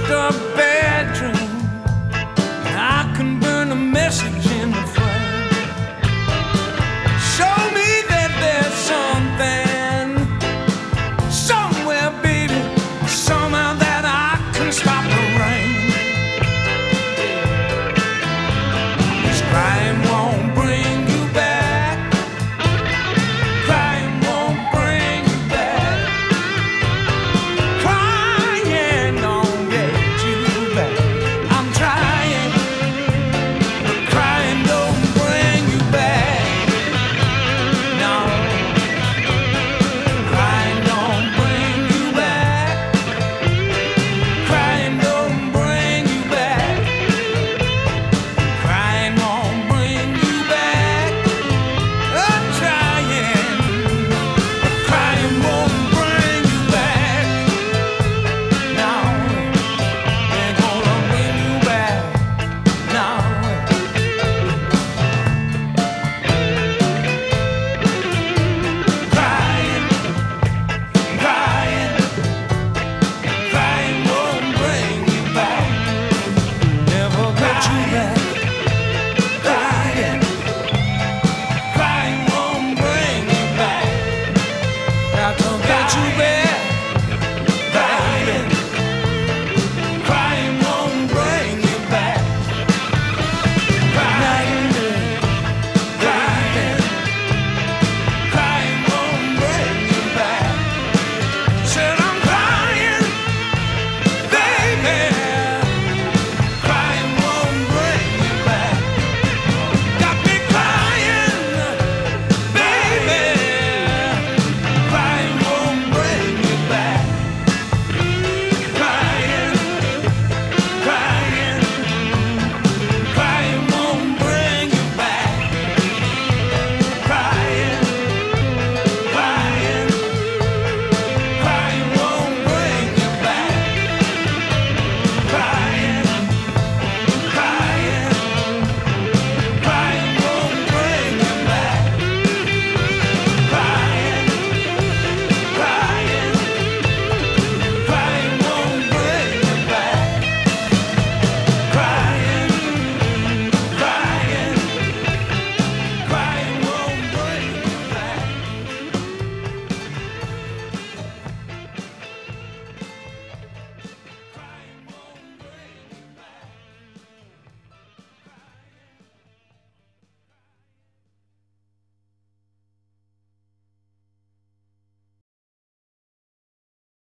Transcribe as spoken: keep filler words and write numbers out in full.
a bad dream. I can burn a message in the flame. Show me that there's something somewhere, baby, somehow that I can stop the rain. 'Cause crying won't bring you back. Crying won't bring you back. Crying don't get you back. I'm trying, but crying don't bring you back. No, crying don't bring you back. Crying don't bring you back. Crying won't bring you back. I'm trying, but crying won't bring you back. No, ain't gonna bring you back. No. Crying, crying, crying won't bring you back. Never get you back. Crying, crying won't bring you back. Got to get you back.